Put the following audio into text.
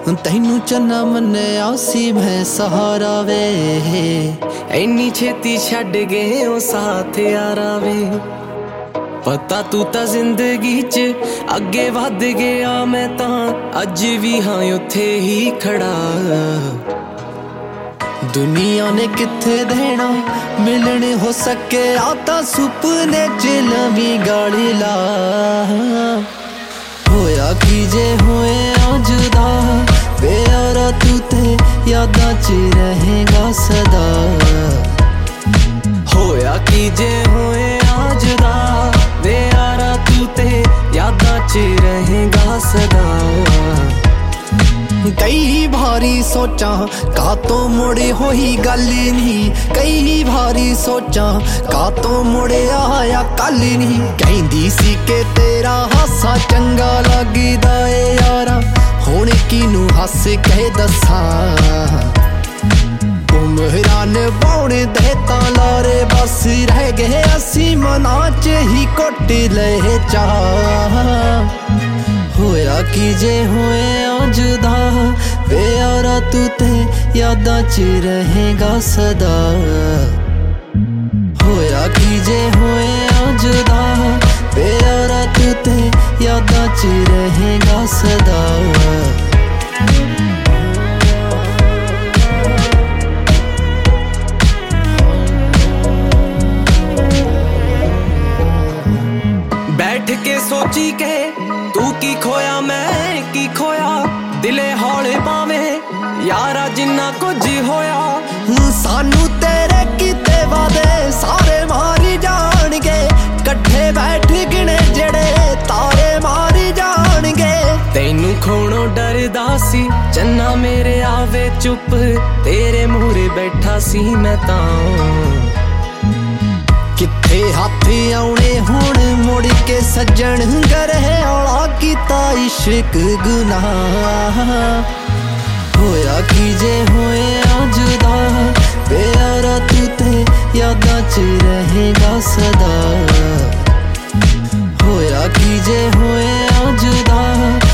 तैनू चन्ना मन्निया सी मैं सहारा वे, इन्नी छेती छड्ड गए ओ साथ यारा वे। पता तू तां जिंदगी च अगे वध गया, मैं तां अज भी हाँ उत्थे ही खड़ा। दुनिया ने किथे देना मिलने हो सके, आता सुपने च लवी गाली ला। होया की जे होए जुदा बेयारा, तू ते यादां च रहेगा सदा। होया की जे होए जुदा बेयारा, तू ते यादां च रहेगा सदा। कई भारी सोचा का तो मुड़े होई गल नहीं, कई भारी सोचा का तो मुड़े आया कल नहीं। कहंदी सी के तेरा हासा चंगा लगदा ए यारा, हुण किनू हस के दसां। उमरान बौने दे तां लारे बस रह गए असी मना च ही कुट ले चा। होया की जे होए जुदा बेयारा, तू ते यादां च रहेगा सदा। होया की जे होए जुदा बेयारा, तू ते यादां च रहेगा सदा। बैठ के सोची के तू की खोया मैं की खोया, दिले हौले पावे यारा जिन्ना कुछ होया। सानू तेरे कीते वादे सारे मारी जाणगे, कट्ठे बैठ गिने जेड़े तारे मारी जाणगे। तैनू खोणों डरदा सी चन्ना मेरे आवे चुप, तेरे मूहरे बैठा सी मैं तां। किथे हाथ आउणे हुण मुड़ के सज्जन गरे औला कीता इश्क गुनाह। होया की जे होए जुदा बेयारा, तू ते यादां च रहेगा सदा। होया की जे होए जुदा